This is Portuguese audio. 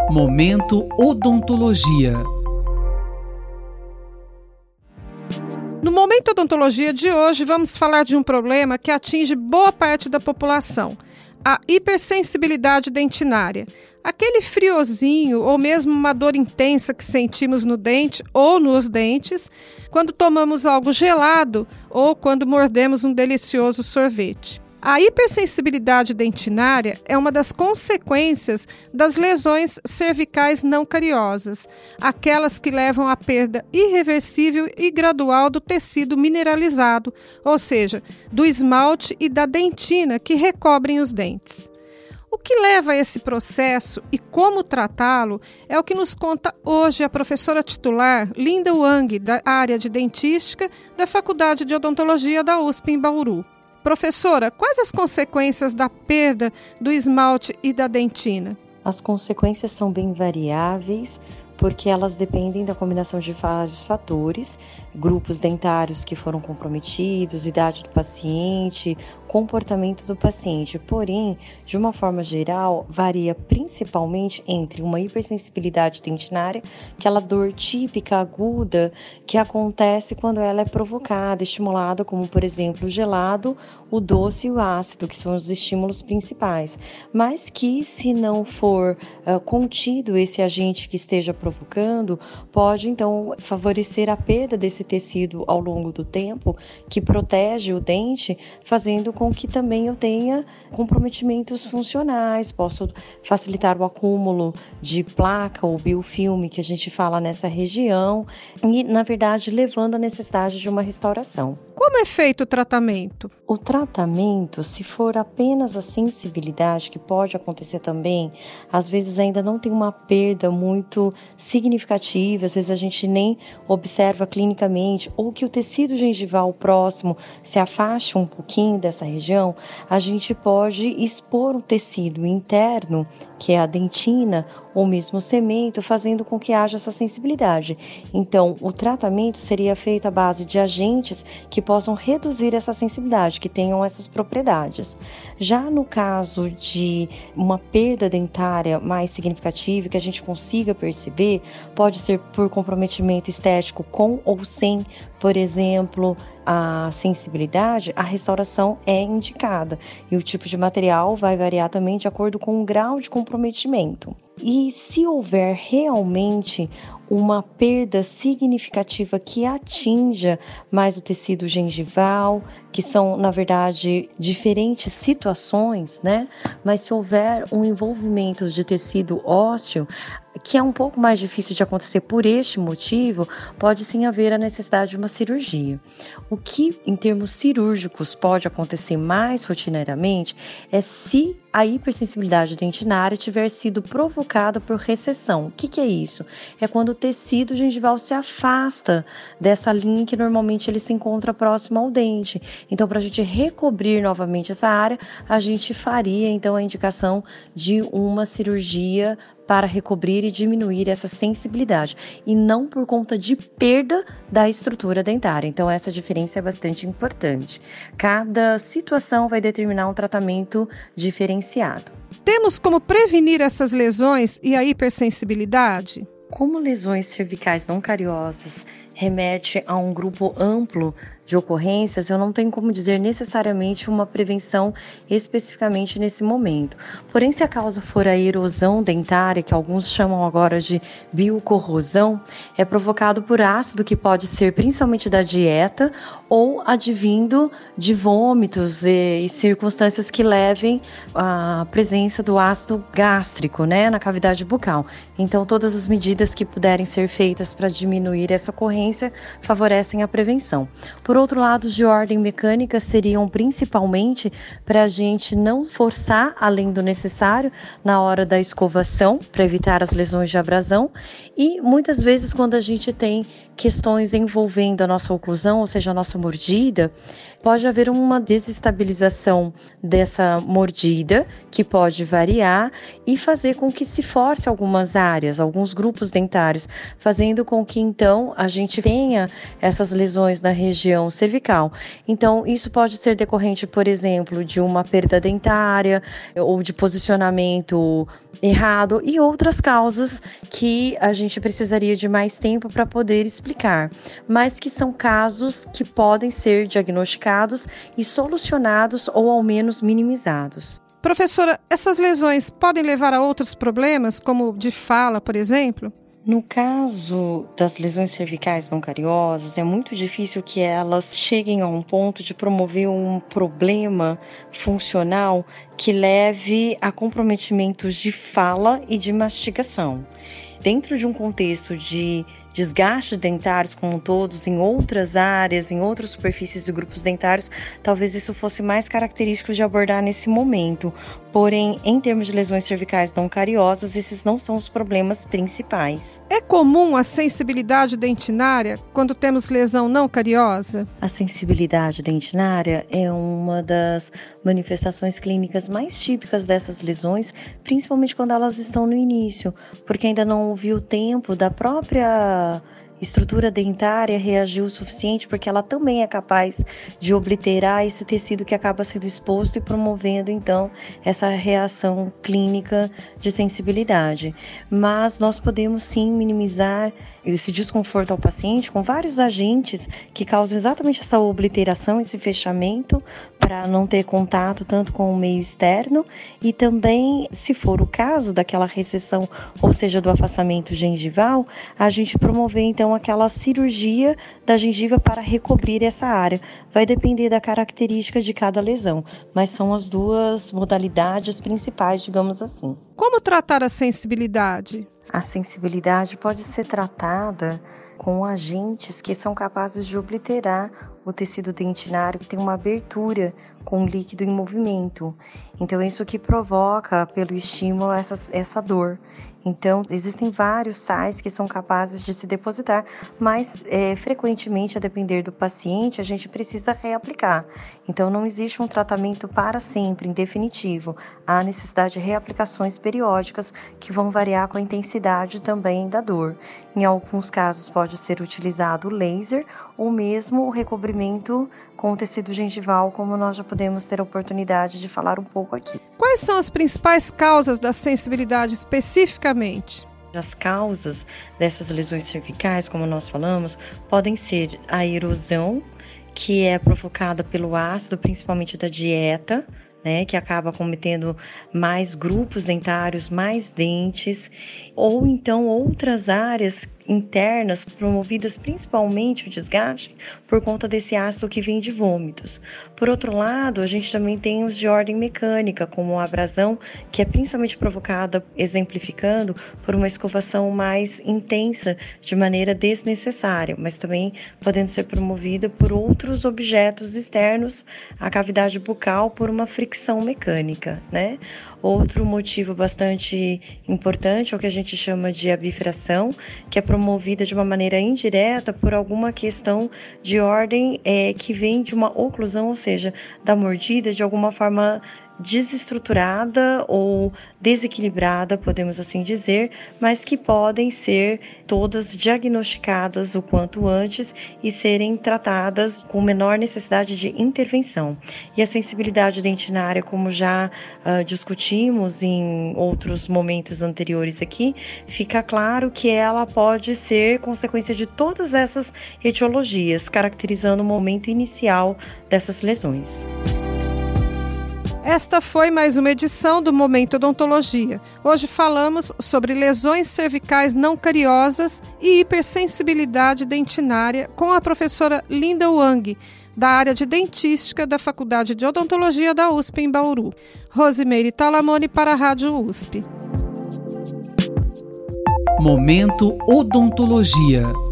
Momento Odontologia. No Momento Odontologia de hoje, vamos falar de um problema que atinge boa parte da população: a hipersensibilidade dentinária. Aquele friozinho ou mesmo uma dor intensa que sentimos no dente ou nos dentes quando tomamos algo gelado ou quando mordemos um delicioso sorvete. A hipersensibilidade dentinária é uma das consequências das lesões cervicais não cariosas, aquelas que levam à perda irreversível e gradual do tecido mineralizado, ou seja, do esmalte e da dentina que recobrem os dentes. O que leva a esse processo e como tratá-lo é o que nos conta hoje a professora titular Linda Wang, da área de dentística da Faculdade de Odontologia da USP em Bauru. Professora, quais as consequências da perda do esmalte e da dentina? As consequências são bem variáveis, porque elas dependem da combinação de vários fatores, grupos dentários que foram comprometidos, idade do paciente, comportamento do paciente. Porém, de uma forma geral, varia principalmente entre uma hipersensibilidade dentinária, aquela dor típica, aguda, que acontece quando ela é provocada, estimulada, como por exemplo o gelado, o doce e o ácido, que são os estímulos principais. Mas que, se não for contido esse agente que esteja provocando, pode então favorecer a perda desse tecido ao longo do tempo, que protege o dente, fazendo com que também eu tenha comprometimentos funcionais, posso facilitar o acúmulo de placa ou biofilme que a gente fala nessa região e, na verdade, levando à necessidade de uma restauração. Como é feito o tratamento? O tratamento, se for apenas a sensibilidade, que pode acontecer também, às vezes ainda não tem uma perda muito significativa, às vezes a gente nem observa clinicamente, ou que o tecido gengival próximo se afaste um pouquinho dessa região, a gente pode expor o tecido interno, que é a dentina, ou mesmo o cemento, fazendo com que haja essa sensibilidade. Então, o tratamento seria feito à base de agentes que possam reduzir essa sensibilidade, que tenham essas propriedades. Já no caso de uma perda dentária mais significativa, que a gente consiga perceber, pode ser por comprometimento estético com ou sem, por exemplo, a sensibilidade, a restauração é indicada. E o tipo de material vai variar também de acordo com o grau de comprometimento. E se houver realmente uma perda significativa que atinja mais o tecido gengival, que são, na verdade, diferentes situações, né? Mas se houver um envolvimento de tecido ósseo, que é um pouco mais difícil de acontecer por este motivo, pode sim haver a necessidade de uma cirurgia. O que, em termos cirúrgicos, pode acontecer mais rotineiramente é se a hipersensibilidade dentinária tiver sido provocada por recessão. O que é isso? É quando o tecido gengival se afasta dessa linha que normalmente ele se encontra próximo ao dente. Então, para a gente recobrir novamente essa área, a gente faria então a indicação de uma cirurgia para recobrir e diminuir essa sensibilidade, e não por conta de perda da estrutura dentária. Então, essa diferença é bastante importante. Cada situação vai determinar um tratamento diferenciado. Temos como prevenir essas lesões e a hipersensibilidade? Como lesões cervicais não cariosas remete a um grupo amplo de ocorrências, eu não tenho como dizer necessariamente uma prevenção especificamente nesse momento. Porém, se a causa for a erosão dentária, que alguns chamam agora de biocorrosão, é provocado por ácido que pode ser principalmente da dieta ou advindo de vômitos e circunstâncias que levem à presença do ácido gástrico, né, na cavidade bucal. Então, todas as medidas que puderem ser feitas para diminuir essa ocorrência favorecem a prevenção. Por outro lado, de ordem mecânica seriam principalmente para a gente não forçar além do necessário na hora da escovação, para evitar as lesões de abrasão, e muitas vezes quando a gente tem questões envolvendo a nossa oclusão, ou seja, a nossa mordida, pode haver uma desestabilização dessa mordida, que pode variar e fazer com que se force algumas áreas, alguns grupos dentários, fazendo com que então a gente tenha essas lesões na região cervical. Então isso pode ser decorrente, por exemplo, de uma perda dentária ou de posicionamento errado e outras causas que a gente precisaria de mais tempo para poder explicar, mas que são casos que podem ser diagnosticados e solucionados ou ao menos minimizados. Professora, essas lesões podem levar a outros problemas, como de fala, por exemplo? No caso das lesões cervicais não cariosas, é muito difícil que elas cheguem a um ponto de promover um problema funcional que leve a comprometimentos de fala e de mastigação. Dentro de um contexto de desgaste dentários como todos, em outras áreas, em outras superfícies de grupos dentários, talvez isso fosse mais característico de abordar nesse momento. Porém, em termos de lesões cervicais não cariosas, esses não são os problemas principais. É comum a sensibilidade dentinária quando temos lesão não cariosa? A sensibilidade dentinária é uma das manifestações clínicas mais típicas dessas lesões, principalmente quando elas estão no início, porque ainda não houve o tempo da própria estrutura dentária reagir o suficiente, porque ela também é capaz de obliterar esse tecido que acaba sendo exposto e promovendo então essa reação clínica de sensibilidade. Mas nós podemos sim minimizar esse desconforto ao paciente com vários agentes que causam exatamente essa obliteração, esse fechamento, para não ter contato tanto com o meio externo e também, se for o caso daquela recessão, ou seja, do afastamento gengival, a gente promover então aquela cirurgia da gengiva para recobrir essa área. Vai depender da característica de cada lesão, mas são as duas modalidades principais, digamos assim. Como tratar a sensibilidade? A sensibilidade pode ser tratada com agentes que são capazes de obliterar o tecido dentinário que tem uma abertura com líquido em movimento. Então, isso que provoca, pelo estímulo, essa dor. Então, existem vários sais que são capazes de se depositar, mas frequentemente, a depender do paciente, a gente precisa reaplicar. Então, não existe um tratamento para sempre, em definitivo. Há necessidade de reaplicações periódicas que vão variar com a intensidade também da dor. Em alguns casos, pode ser utilizado o laser ou mesmo o recobrimento com o tecido gengival, como nós já podemos ter a oportunidade de falar um pouco aqui. Quais são as principais causas da sensibilidade especificamente? As causas dessas lesões cervicais, como nós falamos, podem ser a erosão, que é provocada pelo ácido, principalmente da dieta, né, que acaba cometendo mais grupos dentários, mais dentes, ou então outras áreas internas promovidas principalmente o desgaste por conta desse ácido que vem de vômitos. Por outro lado, a gente também tem os de ordem mecânica, como a abrasão, que é principalmente provocada, exemplificando, por uma escovação mais intensa de maneira desnecessária, mas também podendo ser promovida por outros objetos externos à cavidade bucal por uma fricção mecânica, né? Outro motivo bastante importante é o que a gente chama de abifração, que é promovida de uma maneira indireta por alguma questão de ordem que vem de uma oclusão, ou seja, da mordida de alguma forma desestruturada ou desequilibrada, podemos assim dizer, mas que podem ser todas diagnosticadas o quanto antes e serem tratadas com menor necessidade de intervenção. E a sensibilidade dentinária, como já discutimos em outros momentos anteriores aqui, fica claro que ela pode ser consequência de todas essas etiologias, caracterizando o momento inicial dessas lesões. Esta foi mais uma edição do Momento Odontologia. Hoje falamos sobre lesões cervicais não cariosas e hipersensibilidade dentinária com a professora Linda Wang, da área de dentística da Faculdade de Odontologia da USP em Bauru. Rosimeire Talamone para a Rádio USP. Momento Odontologia.